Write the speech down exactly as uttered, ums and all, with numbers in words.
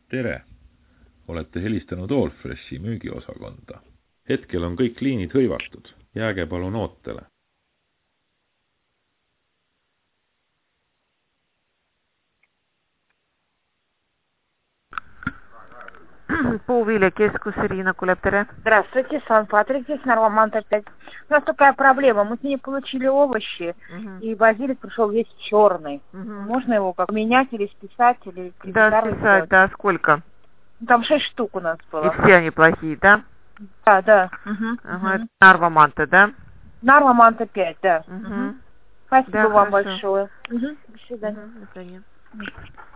Tere! Olete helistanud Allfreshi müügiosakonda. Hetkel on kõik liinid hõivatud. Jääge palun ootele. Puuviljakeskus, Ирина Кулеб, tere. Здравствуйте, Сан-Патрик, здесь Нарвамант опять. У нас такая проблема, мы с ней получили овощи, uh-huh. и базилик пришел весь черный. Uh-huh. Можно его как менять или списать, или... Да, списать, да, сколько? Там шесть штук у нас было. И все они плохие, да? Да, да. Uh-huh. Uh-huh. Нарваманта, да? Нарваманта пять, да. Uh-huh. Спасибо да, вам хорошо. большое. Uh-huh. До свидания. Uh-huh. До свидания.